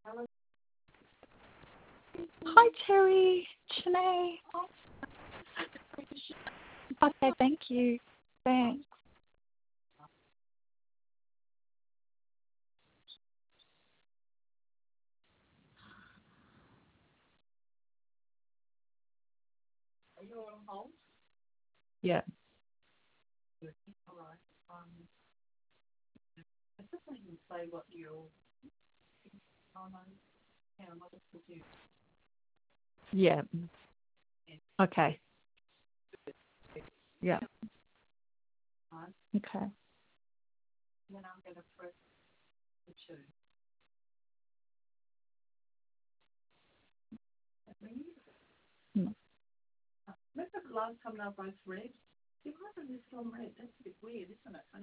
Hi, Terry. Chanae. Okay, thank you. Thanks. Yeah. Yeah. Okay. Yeah. Okay. Mm.